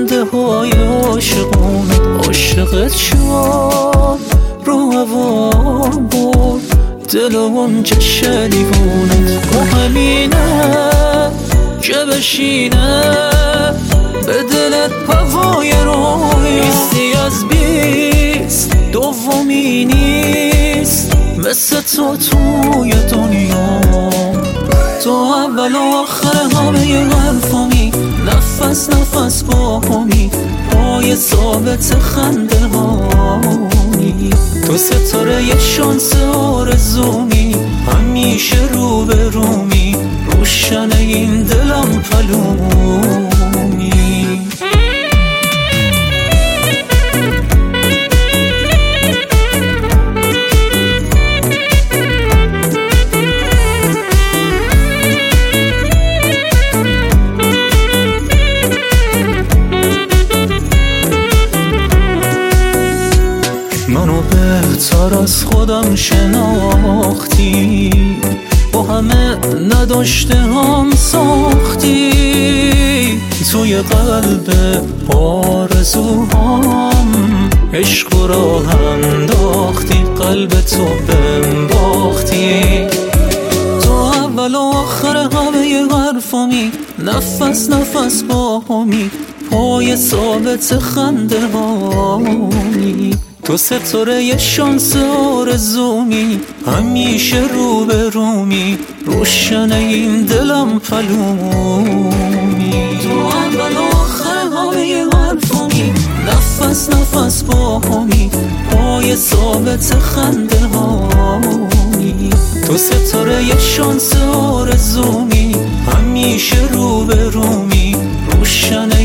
خنده های عاشقت شد، رو هوا برد دل و اونجا شلیوونت. و همینه که بشینه به دلت پوای روی، بیستی از 20 دومی نیست مثل تو توی دنیا. تو اول و آخر همه حرفامی، نفس نفس با همی، پای ثابت خنده هایی. تو ستاره یه شانس آرزومی، همیشه رو به رومی، روشن این دلم پلومی. منو بهتر از خودم شناختی، با همه نداشته هم ساختی. توی قلب آرزوهام عشق و راه انداختی، قلب تو بهم باختی. تو اول و آخر همه حرفامی، نفس نفس با همی، پای ثابت خنده هایی. تو ستاره یه شانس آرزومی، همیشه رو به رومی، روشن این دلم پلومی. تو اول و آخر همه حرفامی، نفس نفس با همی، پای ثابت خنده هایی. تو ستاره یه شانس آرزومی، همیشه رو به رومی، روشن